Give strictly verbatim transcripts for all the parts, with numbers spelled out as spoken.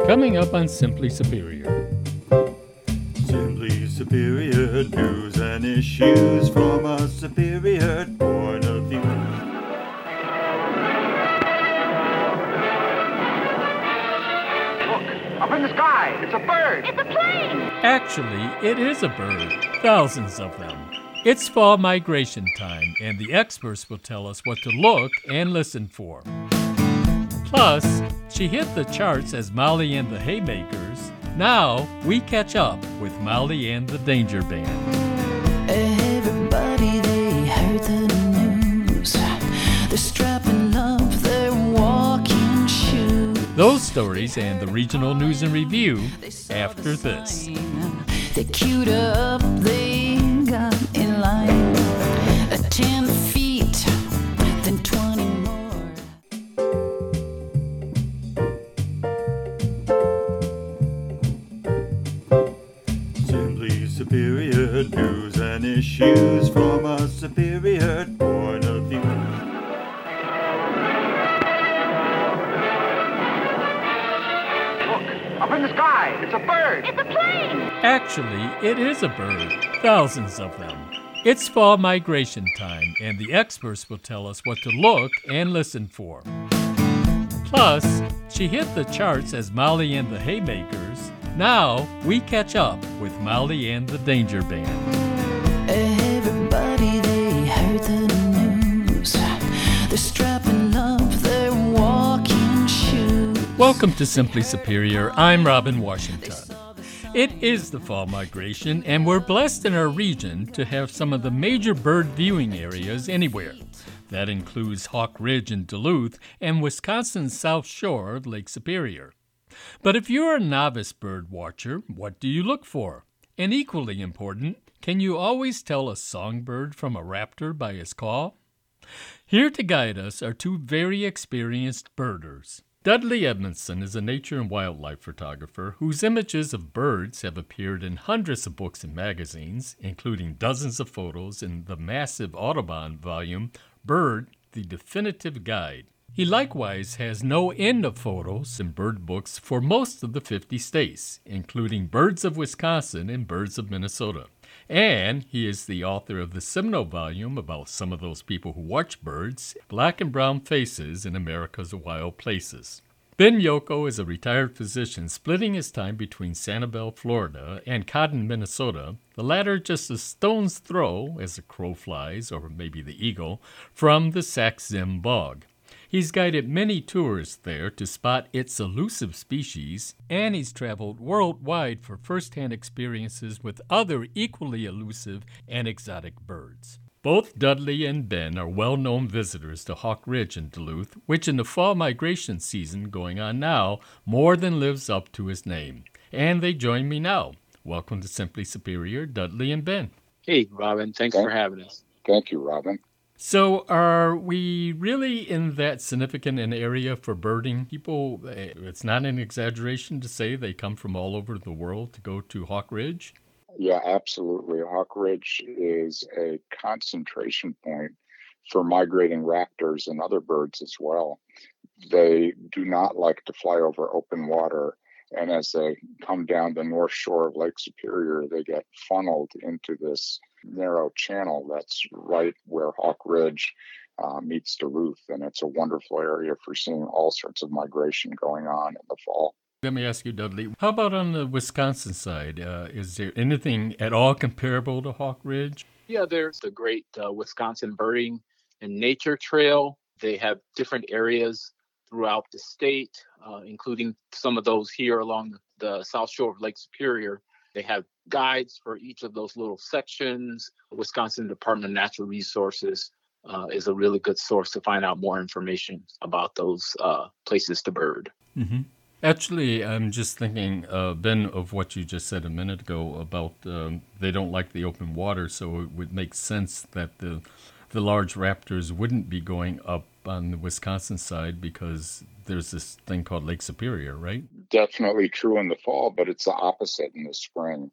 Coming up on Simply Superior. Simply Superior news and issues from a superior point of view. Look, up in the sky, it's a bird. It's a plane. Actually, it is a bird, thousands of them. It's fall migration time, and the experts will tell us what to look and listen for. Plus, she hit the charts as Molly and the Haymakers. Now, we catch up with Molly and the Danger Band. Everybody, they heard the news. They're strapping up their walking shoes. Those stories and the regional news and review after this. They queued up, they got in line. A ten feet, then twenty more. Simply Superior news and issues from a superior point of view. Look, up in the sky, it's a bird. It's a plane. Actually, it is a bird, thousands of them. It's fall migration time, and the experts will tell us what to look and listen for. Plus, she hit the charts as Molly and the Haymakers. Now, we catch up with Molly and the Danger Band. Everybody, they heard the news. They're strapping up their walking shoes. Welcome to Simply Superior. I'm Robin Washington. It is the fall migration, and we're blessed in our region to have some of the major bird viewing areas anywhere. That includes Hawk Ridge in Duluth and Wisconsin's South Shore of Lake Superior. But if you're a novice bird watcher, what do you look for? And equally important, can you always tell a songbird from a raptor by his call? Here to guide us are two very experienced birders. Dudley Edmondson is a nature and wildlife photographer whose images of birds have appeared in hundreds of books and magazines, including dozens of photos in the massive Audubon volume, Bird, the Definitive Guide. He likewise has no end of photos and bird books for most of the fifty states, including Birds of Wisconsin and Birds of Minnesota. And he is the author of the seminal volume about some of those people who watch birds, Black and Brown Faces in America's Wild Places. Ben Yoko is a retired physician splitting his time between Sanibel, Florida, and Cotton, Minnesota, the latter just a stone's throw, as the crow flies, or maybe the eagle, from the Sax-Zim Bog. He's guided many tours there to spot its elusive species, and he's traveled worldwide for first-hand experiences with other equally elusive and exotic birds. Both Dudley and Ben are well-known visitors to Hawk Ridge in Duluth, which in the fall migration season going on now more than lives up to his name. And they join me now. Welcome to Simply Superior, Dudley and Ben. Hey, Robin. Thanks Thank, for having us. Thank you, Robin. So are we really in that significant an area for birding? People, it's not an exaggeration to say they come from all over the world to go to Hawk Ridge? Yeah, absolutely. Hawk Ridge is a concentration point for migrating raptors and other birds as well. They do not like to fly over open water, and as they come down the north shore of Lake Superior, they get funneled into this narrow channel that's right where Hawk Ridge uh, meets Duluth, and it's a wonderful area for seeing all sorts of migration going on in the fall. Let me ask you, Dudley, how about on the Wisconsin side? Uh, is there anything at all comparable to Hawk Ridge? Yeah, there's the great uh, Wisconsin Birding and Nature Trail. They have different areas throughout the state, uh, including some of those here along the south shore of Lake Superior. They have guides for each of those little sections. Wisconsin Department of Natural Resources uh, is a really good source to find out more information about those uh, places to bird. Mm-hmm. Actually, I'm just thinking, uh, Ben, of what you just said a minute ago about um, they don't like the open water, so it would make sense that the the large raptors wouldn't be going up on the Wisconsin side because there's this thing called Lake Superior, right? Definitely true in the fall, but it's the opposite in the spring.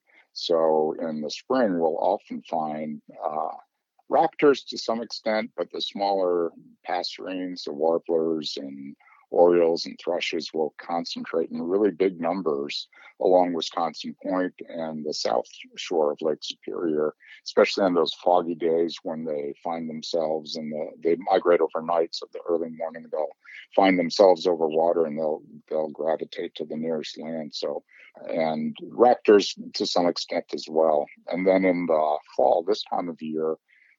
So in the spring, we'll often find uh, raptors to some extent, but the smaller passerines, the warblers and orioles and thrushes will concentrate in really big numbers along Wisconsin Point and the south shore of Lake Superior, especially on those foggy days when they find themselves in the, they migrate overnight, so the early morning they'll find themselves over water and they'll they'll gravitate to the nearest land. So, and raptors to some extent as well. And then in the fall, this time of year,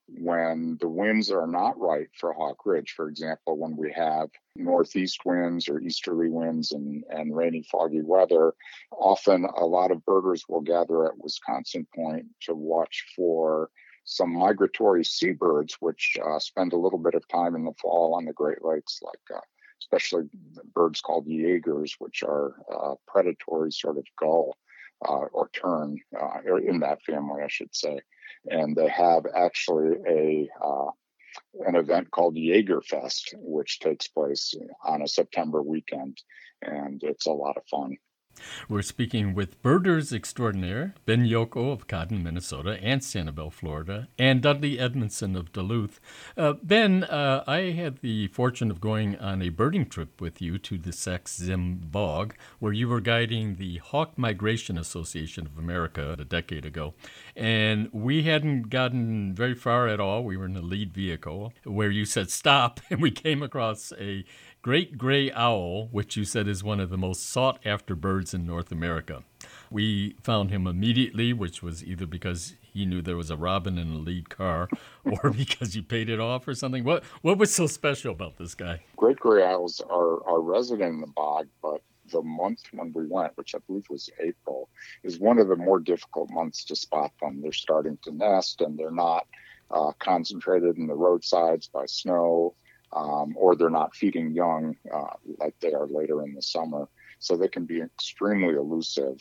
when the winds are not right for Hawk Ridge, for example, when we have northeast winds or easterly winds and, and rainy, foggy weather, often a lot of birders will gather at Wisconsin Point to watch for some migratory seabirds, which uh, spend a little bit of time in the fall on the Great Lakes, like uh, especially birds called Jaegers, which are uh, predatory sort of gull uh, or tern, uh, or in that family, I should say. And they have actually a uh, an event called Jaegerfest, which takes place on a September weekend, and it's a lot of fun. We're speaking with birders extraordinaire, Ben Yocco of Cotton, Minnesota, and Sanibel, Florida, and Dudley Edmondson of Duluth. Uh, Ben, uh, I had the fortune of going on a birding trip with you to the Sax-Zim Bog, where you were guiding the Hawk Migration Association of America a decade ago. And we hadn't gotten very far at all. We were in the lead vehicle, where you said stop, and we came across a great gray owl, which you said is one of the most sought-after birds in North America. We found him immediately, which was either because he knew there was a robin in the lead car or because you paid it off or something. What what was so special about this guy? Great gray owls are, are resident in the bog, but the month when we went, which I believe was April, is one of the more difficult months to spot them. They're starting to nest, and they're not uh, concentrated in the roadsides by snow. Um, or they're not feeding young uh, like they are later in the summer. So they can be extremely elusive.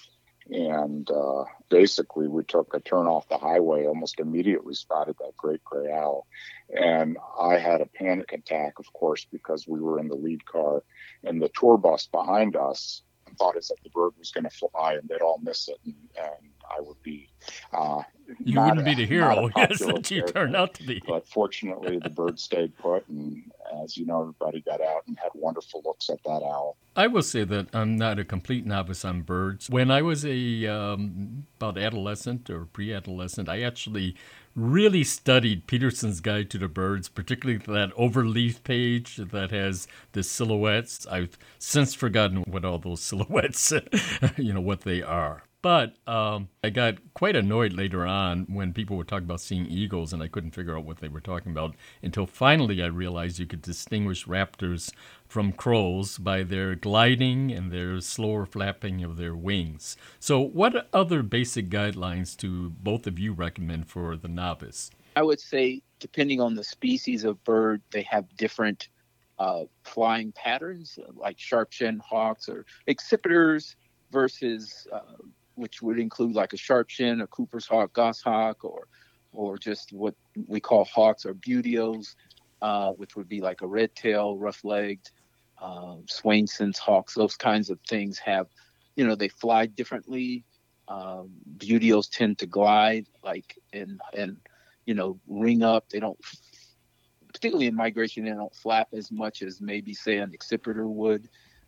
And uh, basically, we took a turn off the highway, almost immediately spotted that great gray owl. And I had a panic attack, of course, because we were in the lead car, and the tour bus behind us thought as if the bird was going to fly and they'd all miss it. And, and I would be uh, You not wouldn't a, be the hero, yes, popular that you character. turned out to be. But fortunately, the bird stayed put, and as you know, everybody got out and had wonderful looks at that owl. I will say that I'm not a complete novice on birds. When I was a um, about adolescent or pre-adolescent, I actually really studied Peterson's Guide to the Birds, particularly that overleaf page that has the silhouettes. I've since forgotten what all those silhouettes, you know, what they are. But um, I got quite annoyed later on when people were talking about seeing eagles, and I couldn't figure out what they were talking about until finally I realized you could distinguish raptors from crows by their gliding and their slower flapping of their wings. So what other basic guidelines do both of you recommend for the novice? I would say, depending on the species of bird, they have different uh, flying patterns, like sharp-shinned hawks or accipiters versus... Uh, which would include like a sharp-shin, a Cooper's hawk, goshawk, or or just what we call hawks or buteos, uh, which would be like a red-tail, rough-legged, uh, Swainson's hawks. Those kinds of things have, you know, they fly differently. Um, buteos tend to glide, like, and, and, you know, ring up. They don't, particularly in migration, they don't flap as much as maybe, say, an accipiter would.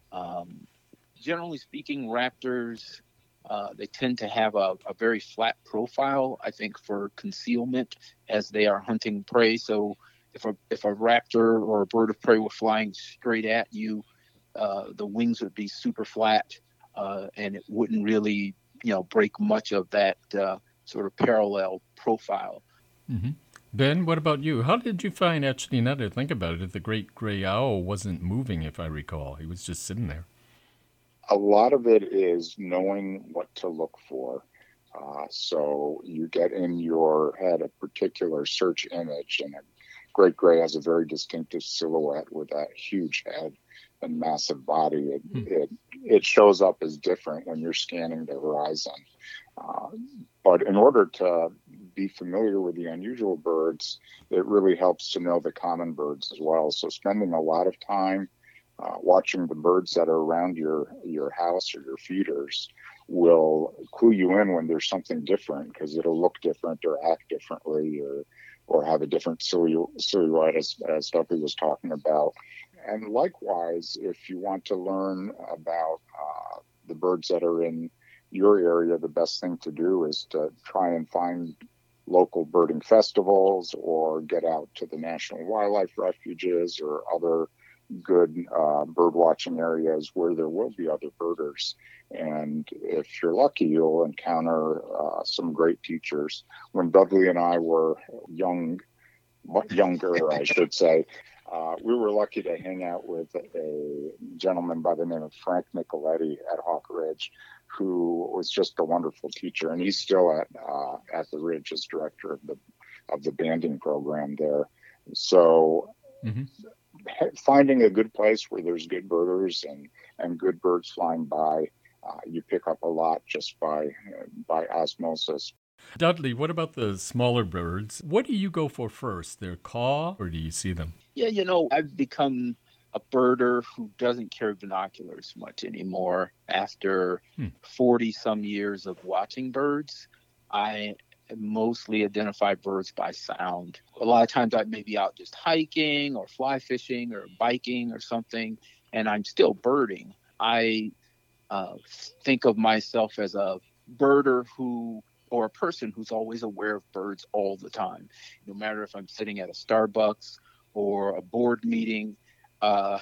Um, generally speaking, raptors... Uh, they tend to have a, a very flat profile, I think, for concealment as they are hunting prey. So if a if a raptor or a bird of prey were flying straight at you, uh, the wings would be super flat, uh, and it wouldn't really, you know, break much of that uh, sort of parallel profile. Mm-hmm. Ben, what about you? How did you find, actually, now that I think about it, that the great gray owl wasn't moving, if I recall? He was just sitting there. A lot of it is knowing what to look for. Uh, so you get in your head a particular search image, and a great gray has a very distinctive silhouette with that huge head and massive body. It, hmm. it, it shows up as different when you're scanning the horizon. Uh, but in order to be familiar with the unusual birds, it really helps to know the common birds as well. So spending a lot of time Uh, watching the birds that are around your your house or your feeders will clue you in when there's something different, because it'll look different or act differently or or have a different silhou- silhouette, as, as Duffy was talking about. and likewise, if you want to learn about uh, the birds that are in your area, the best thing to do is to try and find local birding festivals or get out to the National Wildlife Refuges or other good uh, bird watching areas where there will be other birders. And if you're lucky, you'll encounter uh, some great teachers. When Dudley and I were young, younger, I should say, uh, we were lucky to hang out with a gentleman by the name of Frank Nicoletti at Hawk Ridge, who was just a wonderful teacher, and he's still at uh, at the Ridge as director of the of the banding program there. So. Mm-hmm. Finding a good place where there's good birders and, and good birds flying by, uh, you pick up a lot just by uh, by osmosis. Dudley, what about the smaller birds? What do you go for first, their call, or do you see them? Yeah, you know, I've become a birder who doesn't carry binoculars much anymore. After hmm. forty some years of watching birds, I mostly identify birds by sound. A lot of times I may be out just hiking or fly fishing or biking or something, and I'm still birding. I uh, think of myself as a birder who, or a person who's always aware of birds all the time. No matter if I'm sitting at a Starbucks or a board meeting uh,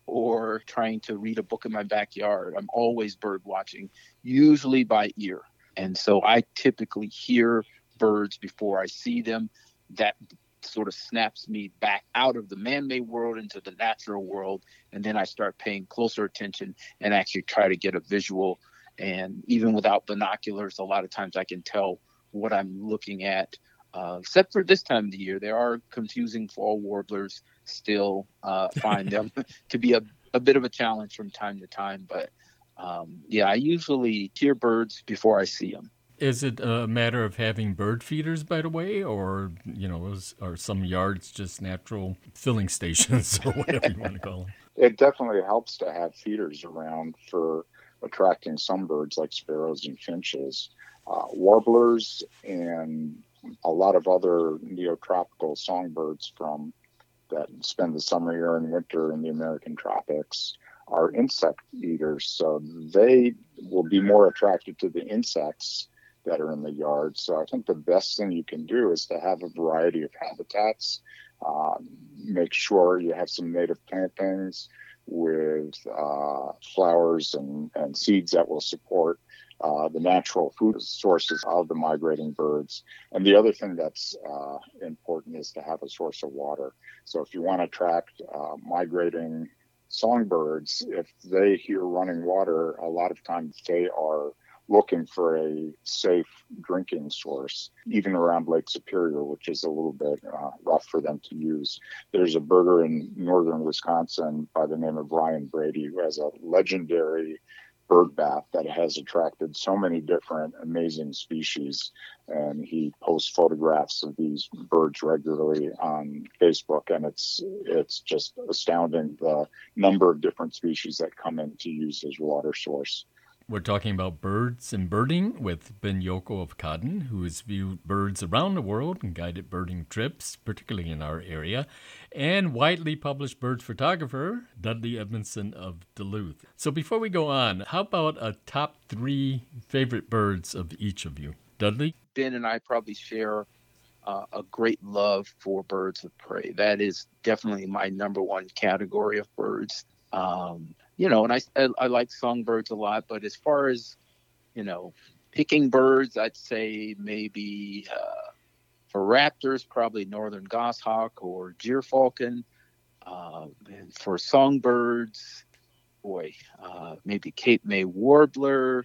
or trying to read a book in my backyard, I'm always bird watching, usually by ear. And so I typically hear birds before I see them. That sort of snaps me back out of the man-made world into the natural world. And then I start paying closer attention and actually try to get a visual. And even without binoculars, a lot of times I can tell what I'm looking at. Uh, except for this time of the year, there are confusing fall warblers still. Uh, find them to be a, a bit of a challenge from time to time. But um, yeah, I usually hear birds before I see them. Is it a matter of having bird feeders, by the way, or, you know, is, are some yards just natural filling stations or whatever you want to call them? It definitely helps to have feeders around for attracting some birds like sparrows and finches. Uh, warblers and a lot of other neotropical songbirds from that spend the summer here and winter in the American tropics are insect eaters. So they will be more attracted to the insects that are in the yard. So I think the best thing you can do is to have a variety of habitats. Uh, make sure you have some native plantings with uh, flowers and, and seeds that will support uh, the natural food sources of the migrating birds. And the other thing that's uh, important is to have a source of water. So if you want to attract uh, migrating songbirds, if they hear running water, a lot of times they are looking for a safe drinking source, even around Lake Superior, which is a little bit uh, rough for them to use. There's a birder in northern Wisconsin by the name of Ryan Brady, who has a legendary bird bath that has attracted so many different amazing species. And he posts photographs of these birds regularly on Facebook, and it's it's just astounding the number of different species that come in to use his water source. We're talking about birds and birding with Ben Yoko of Cotton, who has viewed birds around the world and guided birding trips, particularly in our area, and widely published bird photographer, Dudley Edmondson of Duluth. So before we go on, how about a top three favorite birds of each of you? Dudley? Ben and I probably share uh, a great love for birds of prey. That is definitely my number one category of birds. Um, you know, and I, I, I like songbirds a lot, but as far as, you know, picking birds, I'd say maybe uh, for raptors, probably northern goshawk or gyrfalcon. Uh, and for songbirds, boy, uh, maybe Cape May warbler.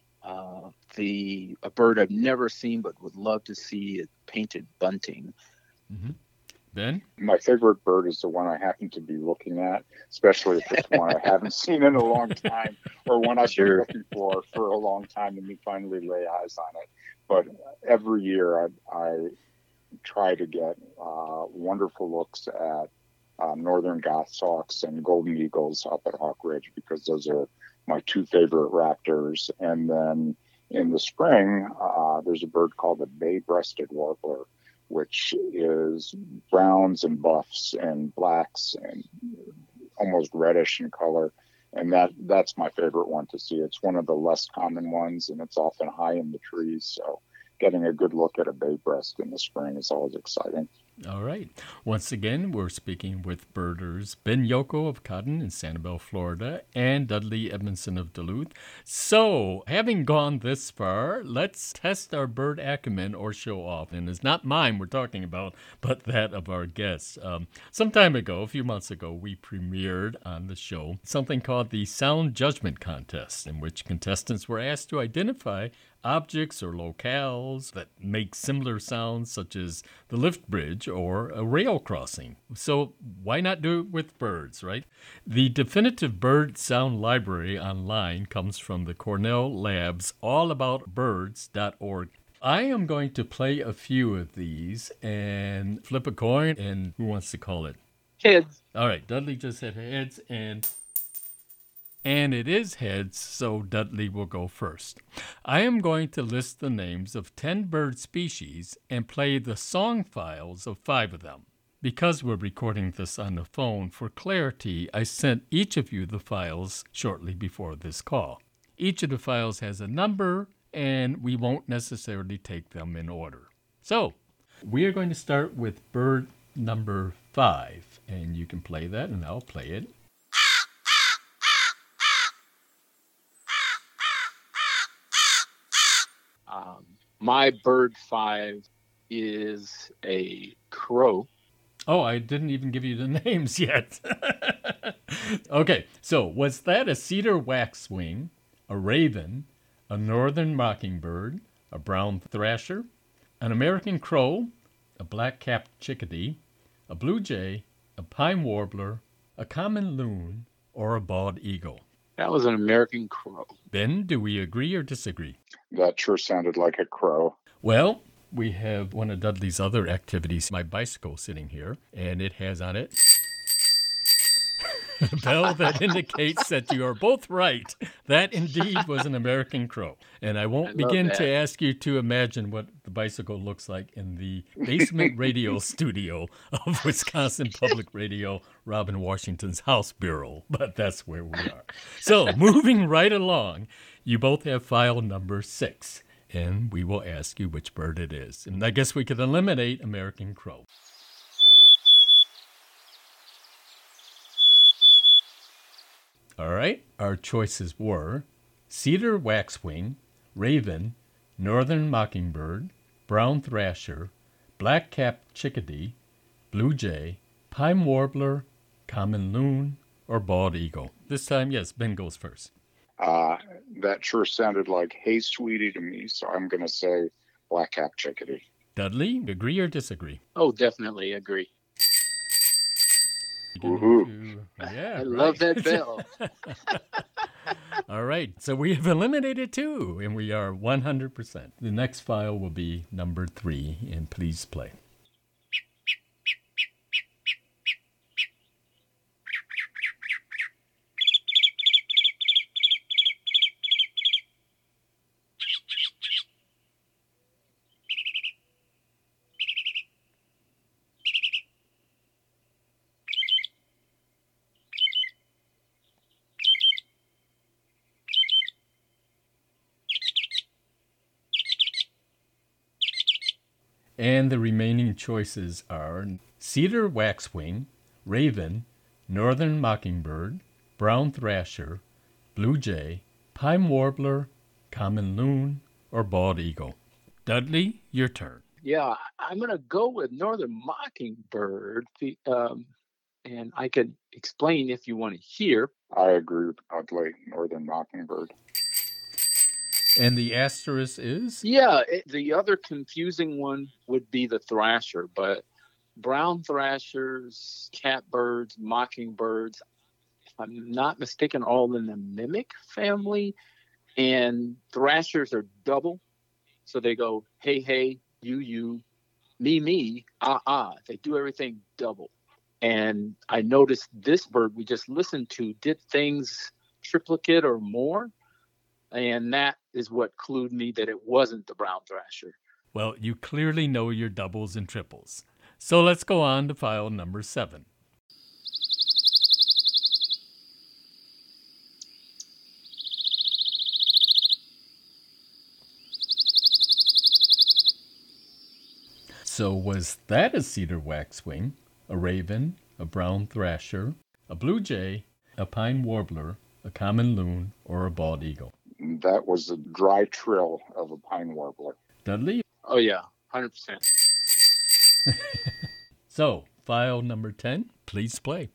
Uh, the a bird I've never seen but would love to see is painted bunting. Mm-hmm. Ben? My favorite bird is the one I happen to be looking at, especially if it's one I haven't seen in a long time or one I've been looking for for a long time and we finally lay eyes on it. But every year I, I try to get uh, wonderful looks at uh, northern goshawks and golden eagles up at Hawk Ridge because those are my two favorite raptors. And then in the spring, uh, there's a bird called the bay-breasted warbler, which is browns and buffs and blacks and almost reddish in color. And that that's my favorite one to see. It's one of the less common ones, and it's often high in the trees. So getting a good look at a bay breast in the spring is always exciting. All right. Once again, we're speaking with birders Ben Yoko of Cotton in Sanibel, Florida, and Dudley Edmondson of Duluth. So, having gone this far, let's test our bird acumen or show off. And it's not mine we're talking about, but that of our guests. Um, some time ago, a few months ago, we premiered on the show something called the Sound Judgment Contest, in which contestants were asked to identify objects or locales that make similar sounds, such as the lift bridge or a rail crossing. So why not do it with birds, right? The definitive bird sound library online comes from the Cornell Labs all about birds dot org. I am going to play a few of these and flip a coin, and who wants to call it? Heads. All right, Dudley just said heads, and And it is heads, so Dudley will go first. I am going to list the names of ten bird species and play the song files of five of them. Because we're recording this on the phone, for clarity, I sent each of you the files shortly before this call. Each of the files has a number, and we won't necessarily take them in order. So, we are going to start with bird number five, and you can play that, and I'll play it. Um, my bird five is a crow. Oh, I didn't even give you the names yet. Okay, so was that a cedar waxwing, a raven, a northern mockingbird, a brown thrasher, an American crow, a black-capped chickadee, a blue jay, a pine warbler, a common loon, or a bald eagle? That was an American crow. Ben, do we agree or disagree? That sure sounded like a crow. Well, we have one of Dudley's other activities, my bicycle sitting here, and it has on it a bell that indicates that you are both right. That indeed was an American crow. And I won't I love begin that. to ask you to imagine what the bicycle looks like in the basement radio studio of Wisconsin Public Radio, Robin Washington's House Bureau, but that's where we are. So, moving right along, you both have file number six, and we will ask you which bird it is. And I guess we could eliminate American crow. All right, our choices were cedar waxwing, raven, northern mockingbird, brown thrasher, black-capped chickadee, blue jay, pine warbler, common loon, or bald eagle. This time, yes, Ben goes first. Uh, that sure sounded like Hey Sweetie to me, so I'm going to say black-capped chickadee. Dudley, agree or disagree? Oh, definitely agree. Woohoo. Yeah, I love right. that bell. All right, so we have eliminated two, and we are one hundred percent. The next file will be number three, and please play. And the remaining choices are cedar waxwing, raven, northern mockingbird, brown thrasher, blue jay, pine warbler, common loon, or bald eagle. Dudley, your turn. Yeah, I'm going to go with northern mockingbird. The, um, and I can explain if you want to hear. I agree with Dudley, northern mockingbird. And the asterisk is? Yeah, it, the other confusing one would be the thrasher, but brown thrashers, catbirds, mockingbirds, if I'm not mistaken, all in the mimic family. And thrashers are double. So they go, hey, hey, you, you, me, me, ah, ah. They do everything double. And I noticed this bird we just listened to did things triplicate or more. And that is what clued me that it wasn't the brown thrasher. Well, you clearly know your doubles and triples. So let's go on to file number seven. So was that a cedar waxwing, a raven, a brown thrasher, a blue jay, a pine warbler, a common loon, or a bald eagle? That was the dry trill of a pine warbler. Dudley? Oh, yeah, one hundred percent. So, file number ten, please play.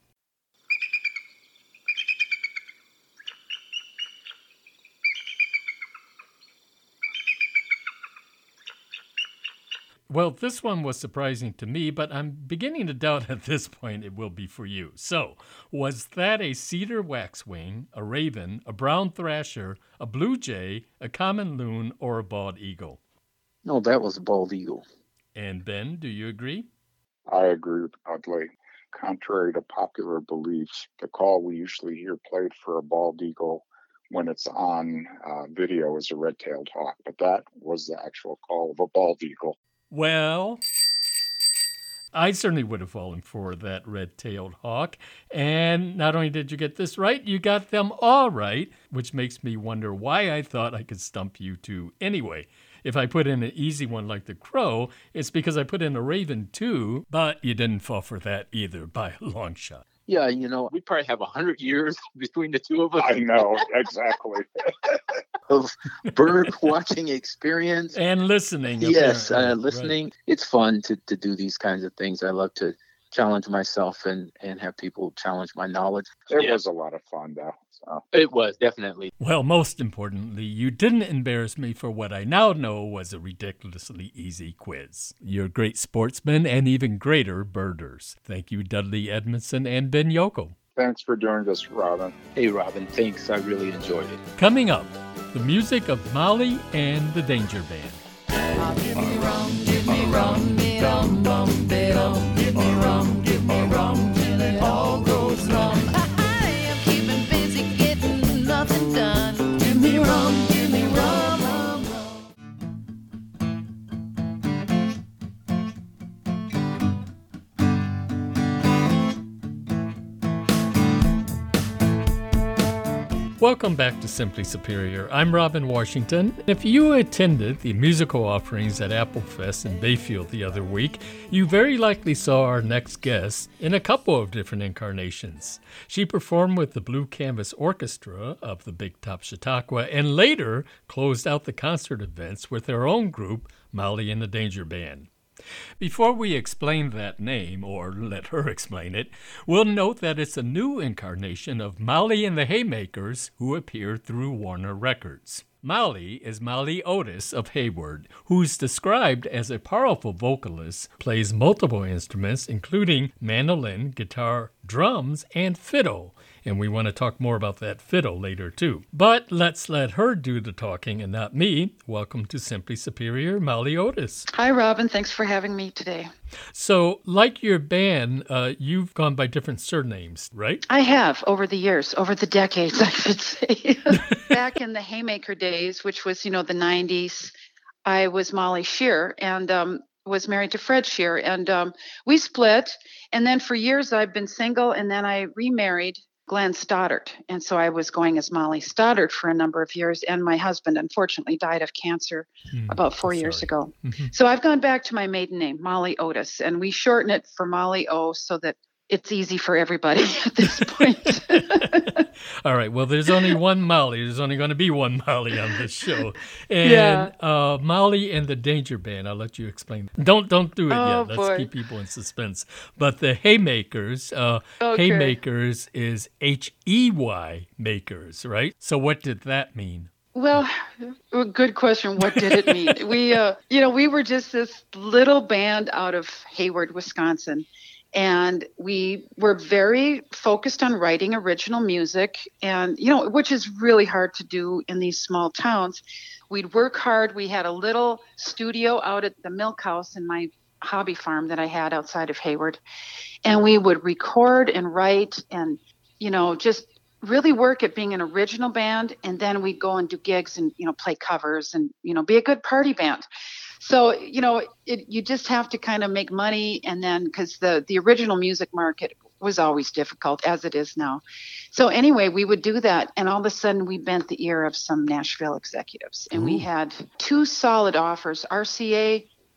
Well, this one was surprising to me, but I'm beginning to doubt at this point it will be for you. So, was that a cedar waxwing, a raven, a brown thrasher, a blue jay, a common loon, or a bald eagle? No, that was a bald eagle. And Ben, do you agree? I agree with Dudley. Contrary to popular beliefs, the call we usually hear played for a bald eagle when it's on uh, video is a red-tailed hawk, but that was the actual call of a bald eagle. Well, I certainly would have fallen for that red-tailed hawk. And not only did you get this right, you got them all right, which makes me wonder why I thought I could stump you two anyway. If I put in an easy one like the crow, it's because I put in a raven too, but you didn't fall for that either by a long shot. Yeah, you know, we probably have one hundred years between the two of us. I know, exactly. Of bird watching experience. And listening. Yes, uh, apparently. listening. Right. It's fun to, to do these kinds of things. I love to challenge myself and, and have people challenge my knowledge. It Yeah. was a lot of fun, though. So. It was, definitely. Well, most importantly, you didn't embarrass me for what I now know was a ridiculously easy quiz. You're great sportsmen and even greater birders. Thank you, Dudley Edmondson and Ben Yoko. Thanks for doing this, Robin. Hey, Robin, thanks. I really enjoyed it. Coming up, the music of Molly and the Danger Band. Give me rum, give me rum, dum dum dum. Give me rum, give me rum, till it all goes numb. I'm keeping busy, getting nothing done. Give me rum, give me rum, rum, Welcome back to Simply Superior. I'm Robin Washington. If you attended the musical offerings at Applefest in Bayfield the other week, you very likely saw our next guest in a couple of different incarnations. She performed with the Blue Canvas Orchestra of the Big Top Chautauqua and later closed out the concert events with her own group, Molly and the Danger Band. Before we explain that name, or let her explain it, we'll note that it's a new incarnation of Molly and the Haymakers who appeared through Warner Records. Molly is Molly Otis of Hayward, who's described as a powerful vocalist, plays multiple instruments, including mandolin, guitar, drums, and fiddle. And we want to talk more about that fiddle later, too. But let's let her do the talking and not me. Welcome to Simply Superior, Molly Otis. Hi, Robin. Thanks for having me today. So, like your band, uh, you've gone by different surnames, right? I have over the years, over the decades, I should say. Back in the Haymaker days, which was, you know, the nineties, I was Molly Shear and um, was married to Fred Shear. And um, we split. And then for years, I've been single. And then I remarried Glenn Stoddard. And so I was going as Molly Stoddard for a number of years. And my husband, unfortunately, died of cancer Mm, about four sorry. years ago. Mm-hmm. So I've gone back to my maiden name, Molly Otis, and we shorten it for Molly O so that it's easy for everybody at this point. All right. Well, there's only one Molly. There's only going to be one Molly on this show. And Yeah. uh, Molly and the Danger Band, I'll let you explain. Don't don't do it Oh, yet. Let's boy. keep people in suspense. But the Haymakers, uh, Okay. Haymakers is H E Y makers, right? So what did that mean? Well, a good question. What did it mean? we, uh, you know, we were just this little band out of Hayward, Wisconsin. And we were very focused on writing original music and, you know, which is really hard to do in these small towns. We'd work hard. We had a little studio out at the milk house in my hobby farm that I had outside of Hayward. And we would record and write and, you know, just really work at being an original band. And then we'd go and do gigs and, you know, play covers and, you know, be a good party band. So, you know, it, you just have to kind of make money. And then because the, the original music market was always difficult, as it is now. So anyway, we would do that. And all of a sudden we bent the ear of some Nashville executives. And Ooh. we had two solid offers, R C A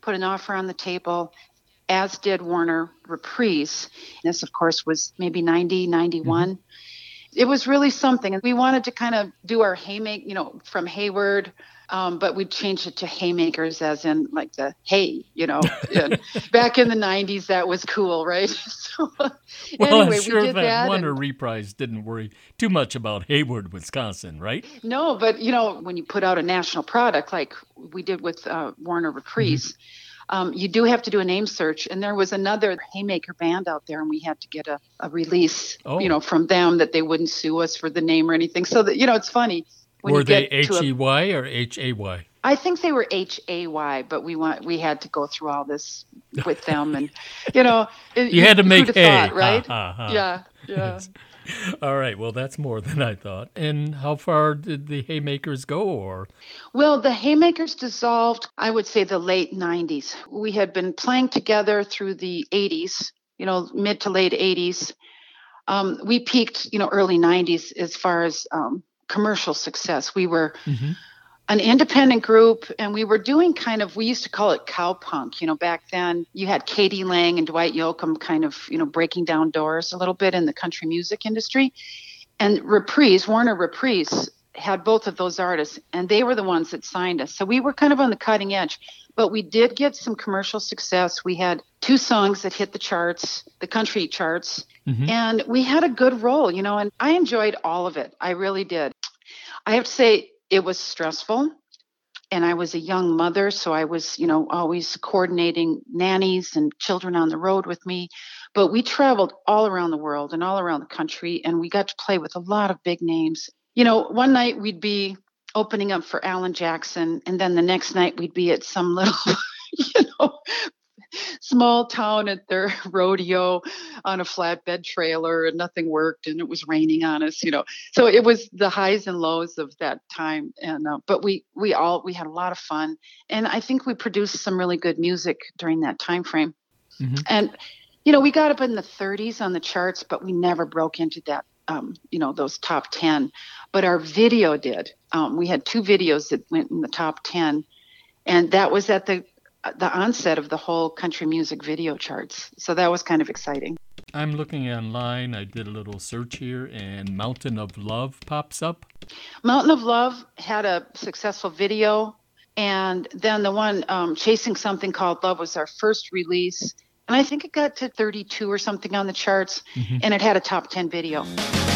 put an offer on the table, as did Warner Reprise. This, of course, was maybe ninety, ninety-one. Mm-hmm. It was really something. And we wanted to kind of do our Haymake, you know, from Hayward, um, but we changed it to Haymakers, as in like the hay, you know. Back in the nineties, that was cool, right? So, well, anyway, I'm sure we did that, that Warner and, Reprise didn't worry too much about Hayward, Wisconsin, right? No, but, you know, when you put out a national product like we did with uh, Warner Reprise, mm-hmm. um, you do have to do a name search. And there was another Haymaker band out there, and we had to get a, a release, oh. you know, from them that they wouldn't sue us for the name or anything. So, that, you know, it's funny. When Were you they get H E Y a, or H A Y? I think they were H A Y, but we want we had to go through all this with them, and you know, you, you had to make hay, thought, right? Ha, ha, ha. Yeah, yeah. All right. Well, that's more than I thought. And how far did the Haymakers go? Or well, the Haymakers dissolved, I would say, the late nineties. We had been playing together through the eighties, you know, mid to late eighties. Um, we peaked, you know, early nineties as far as um, commercial success. We were mm-hmm. an independent group, and we were doing kind of, we used to call it cowpunk. You know, back then you had Katie Lang and Dwight Yoakam kind of, you know, breaking down doors a little bit in the country music industry. And Reprise, Warner Reprise, had both of those artists, and they were the ones that signed us. So we were kind of on the cutting edge, but we did get some commercial success. We had two songs that hit the charts, the country charts, mm-hmm. and we had a good role, you know, and I enjoyed all of it. I really did. I have to say it was stressful, and I was a young mother, so I was, you know, always coordinating nannies and children on the road with me. But we traveled all around the world and all around the country, and we got to play with a lot of big names. You know, one night we'd be opening up for Alan Jackson, and then the next night we'd be at some little, you know, small town at their rodeo on a flatbed trailer, and nothing worked, and it was raining on us, you know. So it was the highs and lows of that time. And uh, but we we all we had a lot of fun, and I think we produced some really good music during that time frame. Mm-hmm. And you know, we got up in the thirties on the charts, but we never broke into that. Um, you know, those top ten, but our video did. Um, we had two videos that went in the top ten, and that was at the the onset of the whole country music video charts. So that was kind of exciting. I'm looking online. I did a little search here, and Mountain of Love pops up. Mountain of Love had a successful video, and then the one um, Chasing Something Called Love was our first release. And I think it got to thirty-two or something on the charts, mm-hmm. and it had a top ten video.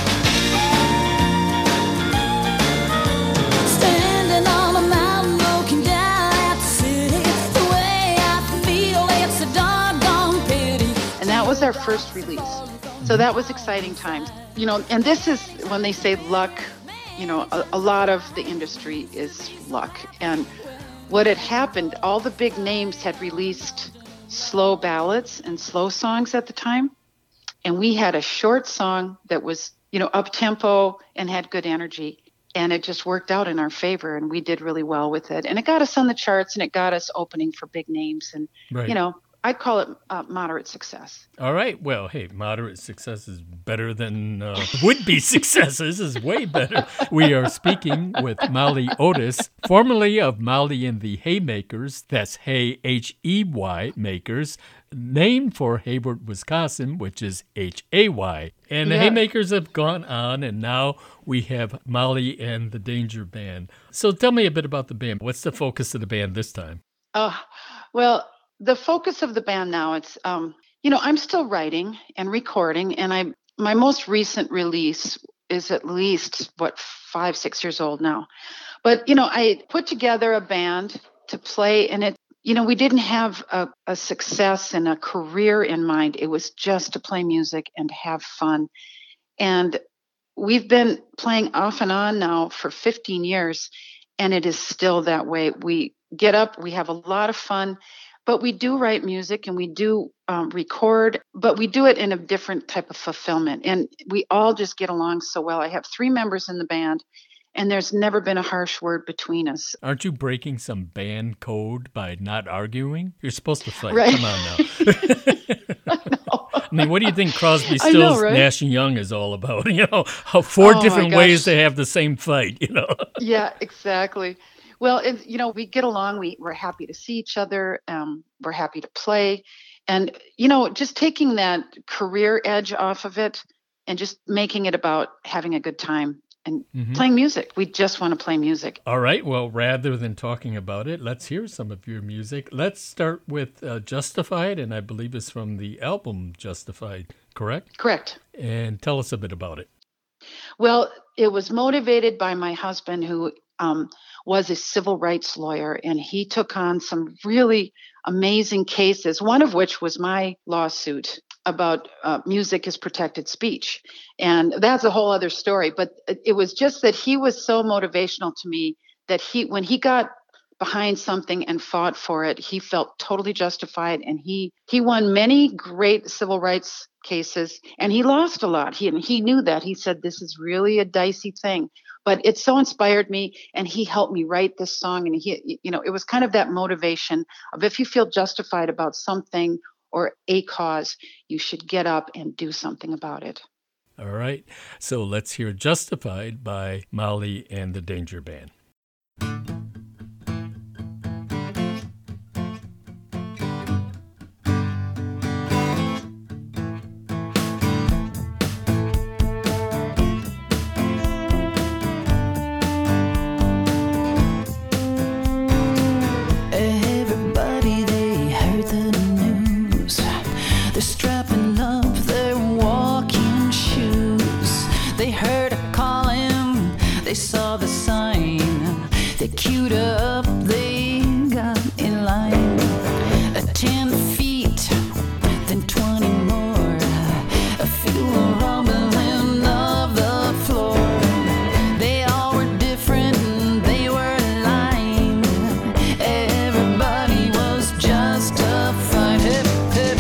Standing on a mountain, looking down at the city. The way I feel, it's a doggone pity. And that was our first release. So that was exciting times. You know, and this is when they say luck, you know, a, a lot of the industry is luck. And what had happened, all the big names had released slow ballads and slow songs at the time, and we had a short song that was, you know, up tempo and had good energy, and it just worked out in our favor, and we did really well with it, and it got us on the charts, and it got us opening for big names, and right. you know, I'd call it uh, moderate success. All right. Well, hey, moderate success is better than uh, would-be success. This is way better. We are speaking with Molly Otis, formerly of Molly and the Haymakers. That's Hay, H E Y, Makers, named for Hayward, Wisconsin, which is H A Y. And the yeah. Haymakers have gone on, and now we have Molly and the Danger Band. So tell me a bit about the band. What's the focus of the band this time? Oh, well... The focus of the band now, it's, um, you know, I'm still writing and recording, and I my most recent release is at least, what, five, six years old now. But, you know, I put together a band to play, and it, you know, we didn't have a, a success and a career in mind. It was just to play music and have fun. And we've been playing off and on now for fifteen years, and it is still that way. We get up, we have a lot of fun. But we do write music and we do um, record, but we do it in a different type of fulfillment. And we all just get along so well. I have three members in the band, and there's never been a harsh word between us. Aren't you breaking some band code by not arguing? You're supposed to fight. Right. Come on now. I know. I mean, what do you think Crosby, Stills, know, right? Nash and Young is all about? You know, how four oh different ways to have the same fight, you know? Yeah, exactly. Well, it, you know, we get along. We, we're happy to see each other. Um, we're happy to play. And, you know, just taking that career edge off of it and just making it about having a good time and Mhm. playing music. We just want to play music. All right. Well, rather than talking about it, let's hear some of your music. Let's start with uh, Justified, and I believe it's from the album Justified, correct? Correct. And tell us a bit about it. Well, it was motivated by my husband, who um, was a civil rights lawyer, and he took on some really amazing cases, one of which was my lawsuit about uh, music as protected speech. And that's a whole other story. But it it was just that he was so motivational to me that he, when he got behind something and fought for it, he felt totally justified. And he he won many great civil rights cases, and he lost a lot. He and he knew that. He said, "This is really a dicey thing." But it so inspired me, and he helped me write this song. And he, you know, it was kind of that motivation of, if you feel justified about something or a cause, you should get up and do something about it. All right. So let's hear Justified by Molly and the Danger Band. Everybody, they heard the news. They're strapping up their walking shoes. They heard a calling, they saw the sign. They queued up, they got in line. A ten feet, then twenty more. A few rumbling of the floor. They all were different, they were aligned. Everybody was justified. Hip, hip.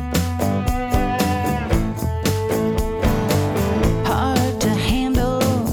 Hard to handle,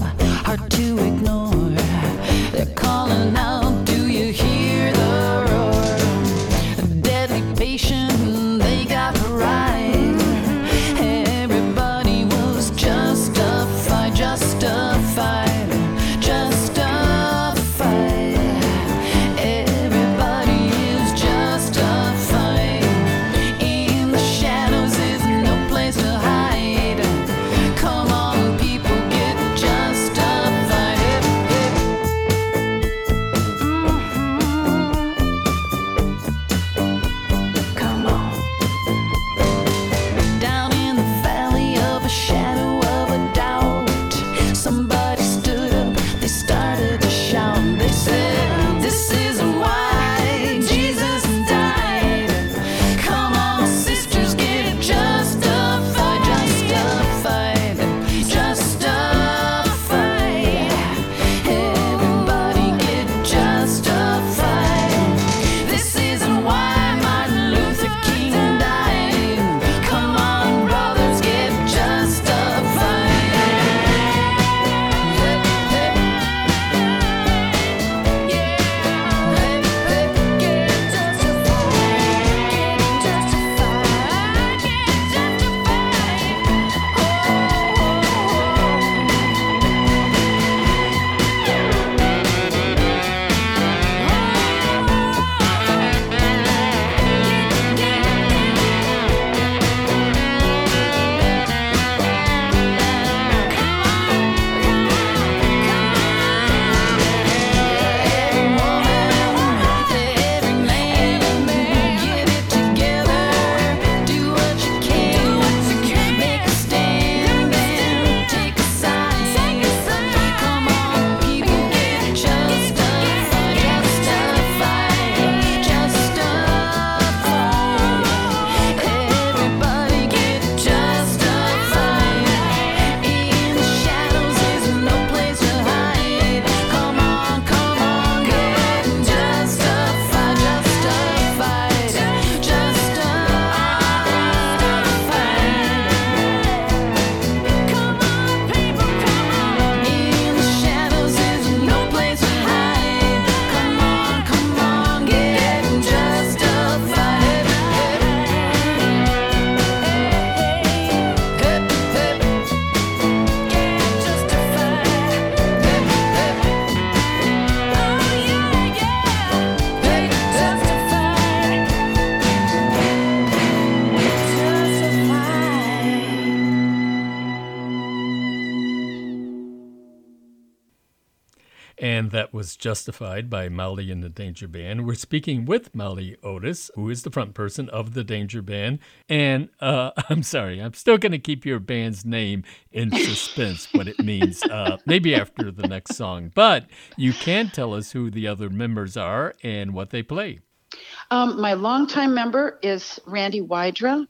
And that was Justified by Molly and the Danger Band. We're speaking with Molly Otis, who is the front person of the Danger Band. And uh, I'm sorry, I'm still going to keep your band's name in suspense, what it means, uh, maybe after the next song. But you can tell us who the other members are and what they play. Um, my longtime member is Randy Wydra.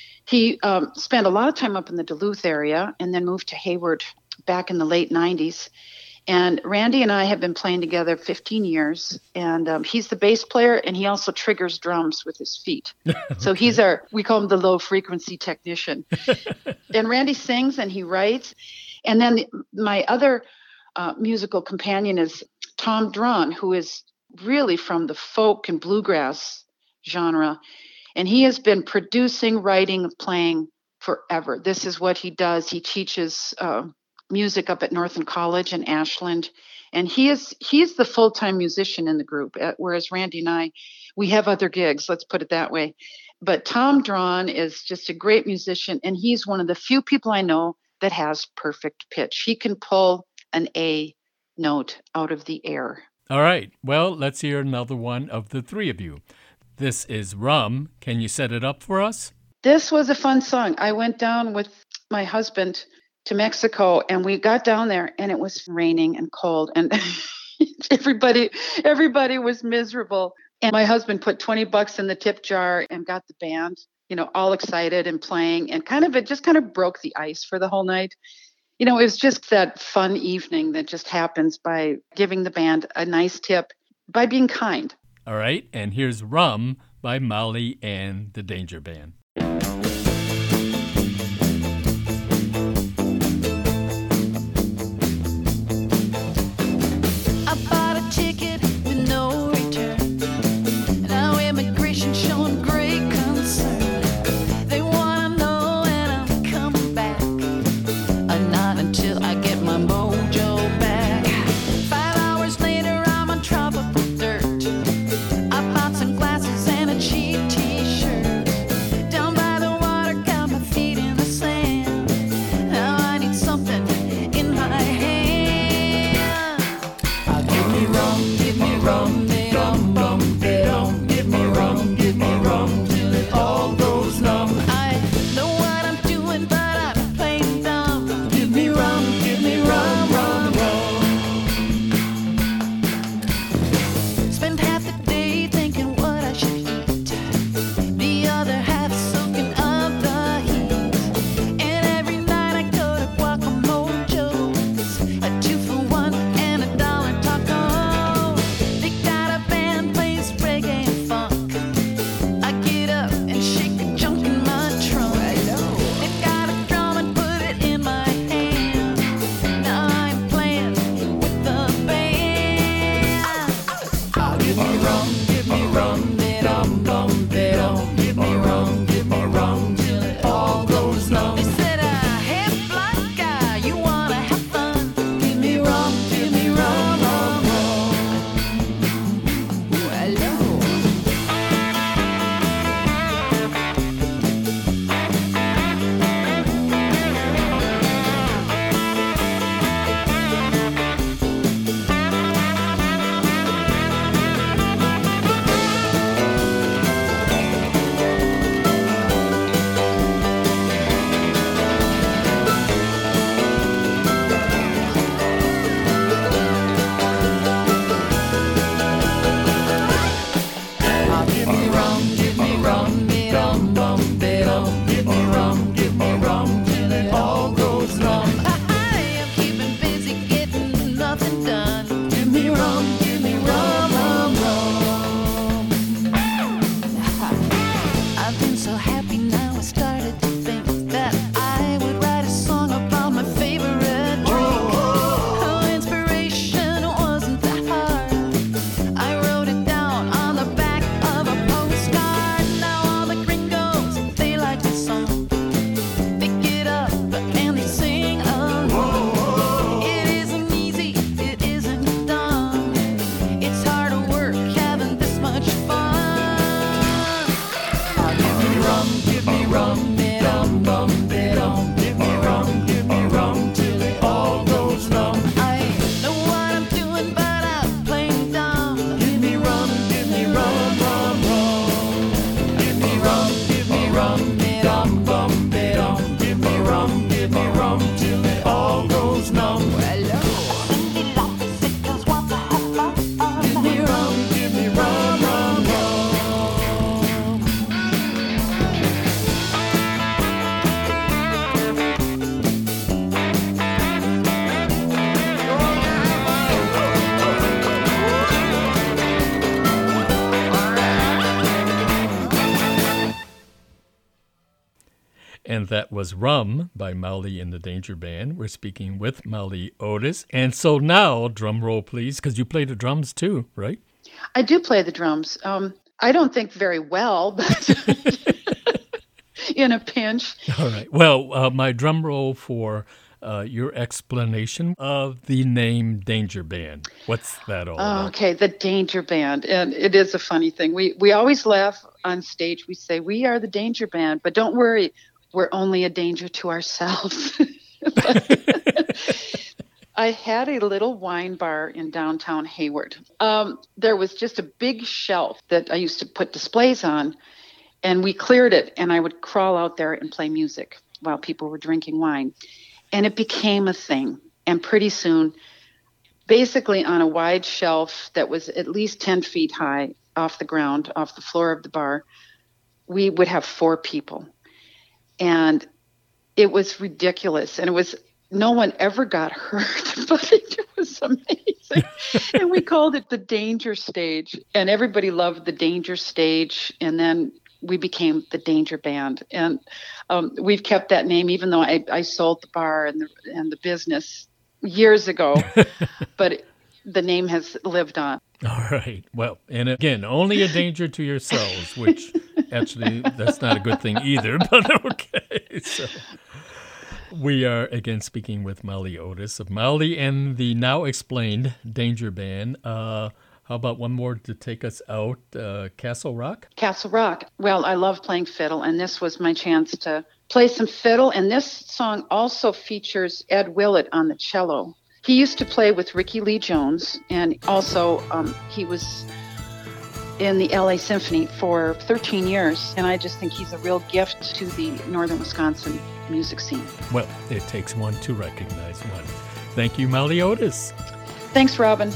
He um, spent a lot of time up in the Duluth area and then moved to Hayward back in the late nineties. And Randy and I have been playing together fifteen years, and um, he's the bass player, and he also triggers drums with his feet. Okay. So he's our, we call him the low frequency technician. And Randy sings and he writes. And then the, my other uh, musical companion is Tom Drawn, who is really from the folk and bluegrass genre. And he has been producing, writing, playing forever. This is what he does. He teaches uh, music up at Northern College in Ashland, and he is he's the full-time musician in the group, whereas Randy and I, we have other gigs, let's put it that way. But Tom Drawn is just a great musician, and he's one of the few people I know that has perfect pitch. He can pull an A note out of the air. All right, well, let's hear another one of the three of you. This is Rum. Can you set it up for us? This was a fun song. I went down with my husband to Mexico, and we got down there, and it was raining and cold, and everybody everybody was miserable. And my husband put twenty bucks in the tip jar and got the band, you know, all excited and playing, and kind of it just kind of broke the ice for the whole night. You know, it was just that fun evening that just happens by giving the band a nice tip, by being kind. All right, and here's Rum by Molly and the Danger Band. Dirt. I bought some glasses and a cheap t-shirt. And that was Rum by Molly and the Danger Band. We're speaking with Molly Otis. And so now, drum roll, please, because you play the drums too, right? I do play the drums. Um, I don't think very well, but in a pinch. All right. Well, uh, my drum roll for uh, your explanation of the name Danger Band. What's that all about? Okay, the Danger Band. And it is a funny thing. We, we always laugh on stage. We say, we are the Danger Band, but don't worry. We're only a danger to ourselves. I had a little wine bar in downtown Hayward. Um, there was just a big shelf that I used to put displays on, and we cleared it, and I would crawl out there and play music while people were drinking wine. And it became a thing. And pretty soon, basically on a wide shelf that was at least ten feet high off the ground, off the floor of the bar, we would have four people. And it was ridiculous. And it was, no one ever got hurt, but it was amazing. And we called it the Danger Stage. And everybody loved the Danger Stage. And then we became the Danger Band. And um, we've kept that name, even though I, I sold the bar and the, and the business years ago. But it, the name has lived on. All right. Well, and again, only a danger to yourselves, which actually that's not a good thing either, but okay. So we are again speaking with Molly Otis of Molly and the now explained Danger Band. Uh, how about one more to take us out, uh, Castle Rock? Castle Rock. Well, I love playing fiddle, and this was my chance to play some fiddle. And this song also features Ed Willett on the cello. He used to play with Ricky Lee Jones, and also um, he was in the L A Symphony for thirteen years, and I just think he's a real gift to the northern Wisconsin music scene. Well, it takes one to recognize one. Thank you, Molly Otis. Thanks, Robin.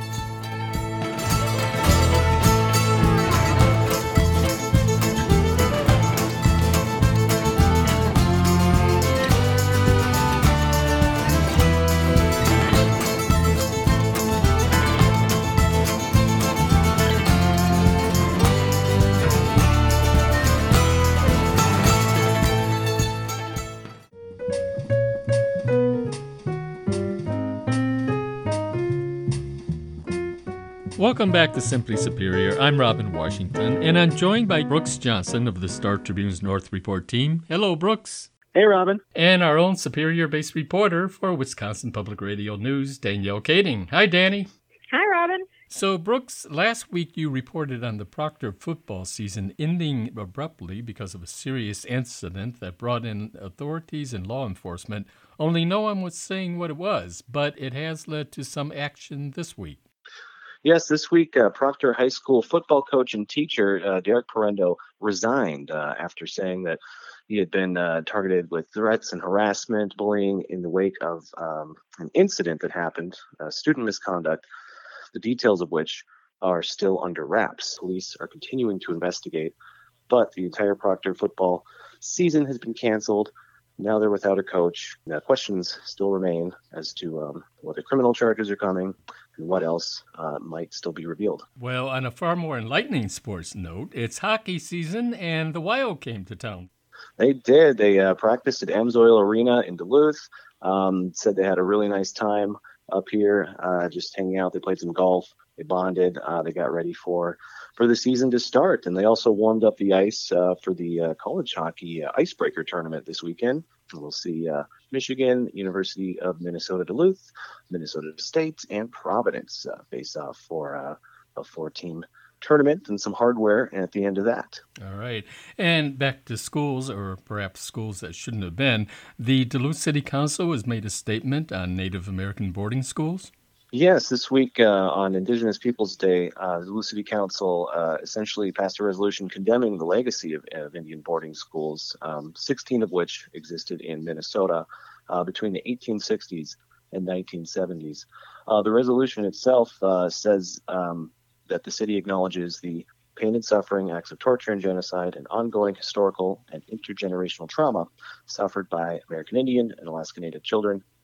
Welcome back to Simply Superior. I'm Robin Washington, and I'm joined by Brooks Johnson of the Star Tribune's North Report team. Hello, Brooks. Hey, Robin. And our own Superior-based reporter for Wisconsin Public Radio News, Danielle Kading. Hi, Danny. Hi, Robin. So, Brooks, last week you reported on the Proctor football season ending abruptly because of a serious incident that brought in authorities and law enforcement. Only no one was saying what it was, but it has led to some action this week. Yes, this week, uh, Proctor High School football coach and teacher uh, Derek Parendo resigned uh, after saying that he had been uh, targeted with threats and harassment, bullying in the wake of um, an incident that happened, uh, student misconduct, the details of which are still under wraps. Police are continuing to investigate, but the entire Proctor football season has been canceled. Now they're without a coach. Now, questions still remain as to um, whether criminal charges are coming and what else uh, might still be revealed. Well, on a far more enlightening sports note, it's hockey season and the Wild came to town. They did. They uh, practiced at Amsoil Arena in Duluth. Um, said they had a really nice time up here, uh, just hanging out. They played some golf. They bonded. Uh, they got ready for for the season to start. And they also warmed up the ice uh, for the uh, college hockey uh, icebreaker tournament this weekend. We'll see uh, Michigan, University of Minnesota Duluth, Minnesota State, and Providence uh, face off for uh, a four-team tournament and some hardware at the end of that. All right. And back to schools, or perhaps schools that shouldn't have been. The Duluth City Council has made a statement on Native American boarding schools. Yes, this week uh, on Indigenous Peoples Day, uh, the Duluth City Council uh, essentially passed a resolution condemning the legacy of, of Indian boarding schools, um, sixteen of which existed in Minnesota uh, between the eighteen sixties and nineteen seventies. Uh, the resolution itself uh, says um, that the city acknowledges the pain and suffering, acts of torture and genocide, and ongoing historical and intergenerational trauma suffered by American Indian and Alaska Native children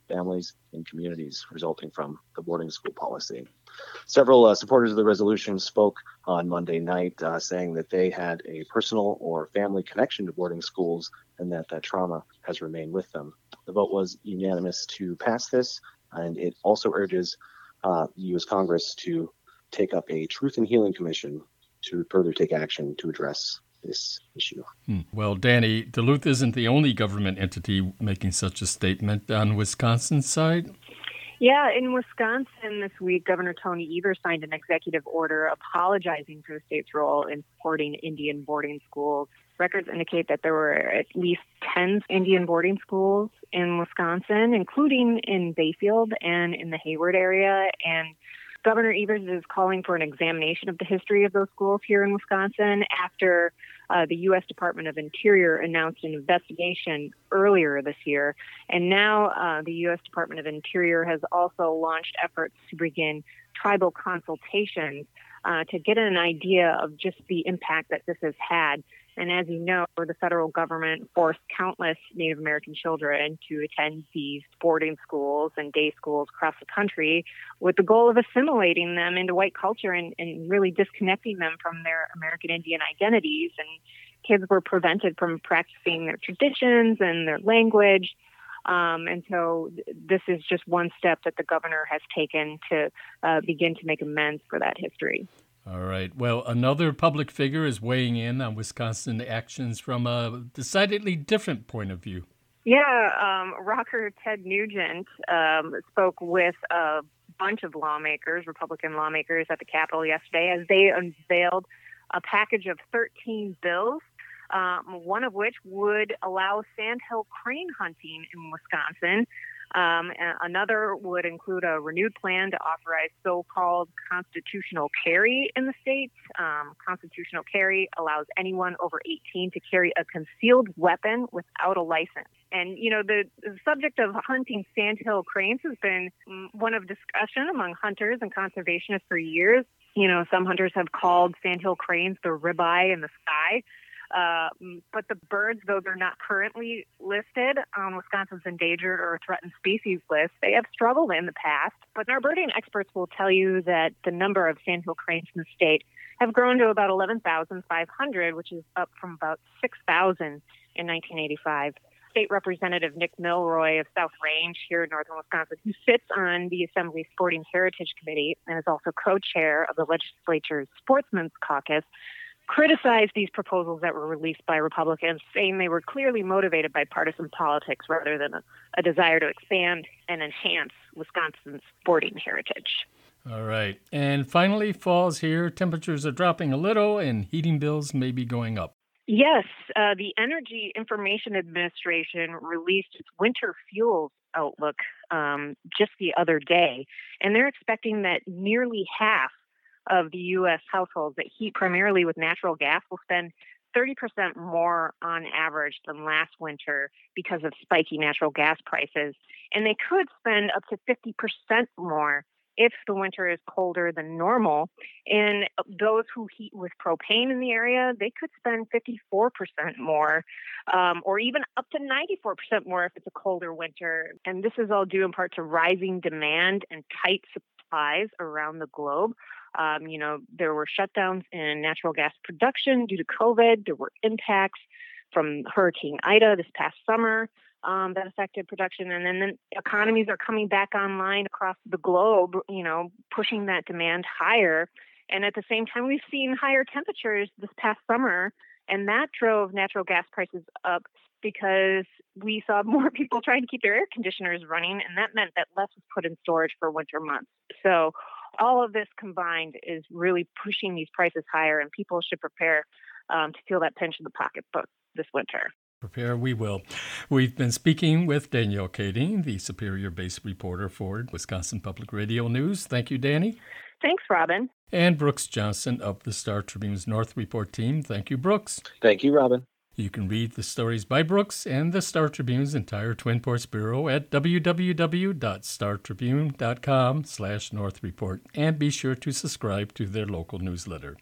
families, and communities resulting from the boarding school policy. Several uh, supporters of the resolution spoke on Monday night, uh, saying that they had a personal or family connection to boarding schools and that that trauma has remained with them. The vote was unanimous to pass this, and it also urges uh, the U S Congress to take up a Truth and Healing Commission to further take action to address this issue. Hmm. Well, Danny, Duluth isn't the only government entity making such a statement on Wisconsin's side. Yeah, in Wisconsin this week, Governor Tony Evers signed an executive order apologizing for the state's role in supporting Indian boarding schools. Records indicate that there were at least ten Indian boarding schools in Wisconsin, including in Bayfield and in the Hayward area. And Governor Evers is calling for an examination of the history of those schools here in Wisconsin after uh, the U S Department of Interior announced an investigation earlier this year. And now uh, the U S Department of Interior has also launched efforts to begin tribal consultations uh, to get an idea of just the impact that this has had. And as you know, the federal government forced countless Native American children to attend these boarding schools and day schools across the country with the goal of assimilating them into white culture and, and really disconnecting them from their American Indian identities. And kids were prevented from practicing their traditions and their language. Um, and so th- this is just one step that the governor has taken to uh, begin to make amends for that history. All right. Well, another public figure is weighing in on Wisconsin actions from a decidedly different point of view. Yeah, um, rocker Ted Nugent um, spoke with a bunch of lawmakers, Republican lawmakers at the Capitol yesterday as they unveiled a package of thirteen bills, um, one of which would allow sandhill crane hunting in Wisconsin. Um, another would include a renewed plan to authorize so-called constitutional carry in the state. Um, constitutional carry allows anyone over eighteen to carry a concealed weapon without a license. And, you know, the, the subject of hunting sandhill cranes has been one of discussion among hunters and conservationists for years. You know, some hunters have called sandhill cranes the ribeye in the sky. Uh, but the birds, though they're not currently listed on Wisconsin's endangered or threatened species list, they have struggled in the past. But our birding experts will tell you that the number of sandhill cranes in the state have grown to about eleven thousand five hundred, which is up from about six thousand in nineteen eighty-five. State Representative Nick Milroy of South Range here in northern Wisconsin, who sits on the Assembly's Sporting Heritage Committee and is also co-chair of the legislature's Sportsmen's Caucus, criticized these proposals that were released by Republicans, saying they were clearly motivated by partisan politics rather than a, a desire to expand and enhance Wisconsin's sporting heritage. All right. And finally, fall's here. Temperatures are dropping a little and heating bills may be going up. Yes, uh, the Energy Information Administration released its winter fuels outlook um, just the other day, and they're expecting that nearly half of the U S households that heat primarily with natural gas will spend thirty percent more on average than last winter because of spiky natural gas prices. And they could spend up to fifty percent more if the winter is colder than normal. And those who heat with propane in the area, they could spend fifty-four percent more, um, or even up to ninety-four percent more if it's a colder winter. And this is all due in part to rising demand and tight supplies around the globe. Um, you know, there were shutdowns in natural gas production due to COVID. There were impacts from Hurricane Ida this past summer um, that affected production. And then the economies are coming back online across the globe, you know, pushing that demand higher. And at the same time, we've seen higher temperatures this past summer, and that drove natural gas prices up because we saw more people trying to keep their air conditioners running, and that meant that less was put in storage for winter months. So all of this combined is really pushing these prices higher, and people should prepare um, to feel that pinch in the pocketbook this winter. Prepare we will. We've been speaking with Danielle Kading, the Superior-based reporter for Wisconsin Public Radio News. Thank you, Danny. Thanks, Robin. And Brooks Johnson of the Star Tribune's North Report team. Thank you, Brooks. Thank you, Robin. You can read the stories by Brooks and the Star Tribune's entire Twin Ports Bureau at w w w dot star tribune dot com slash North Report, and be sure to subscribe to their local newsletter.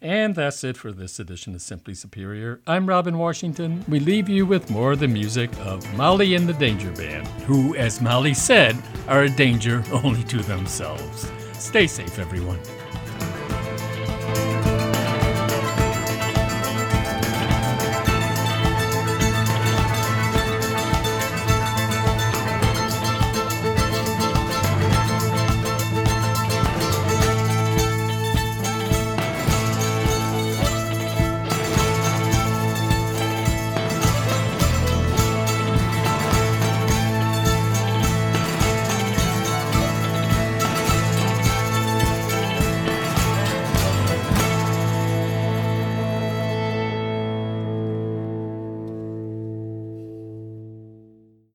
And that's it for this edition of Simply Superior. I'm Robin Washington. We leave you with more of the music of Molly and the Danger Band, who, as Molly said, are a danger only to themselves. Stay safe, everyone.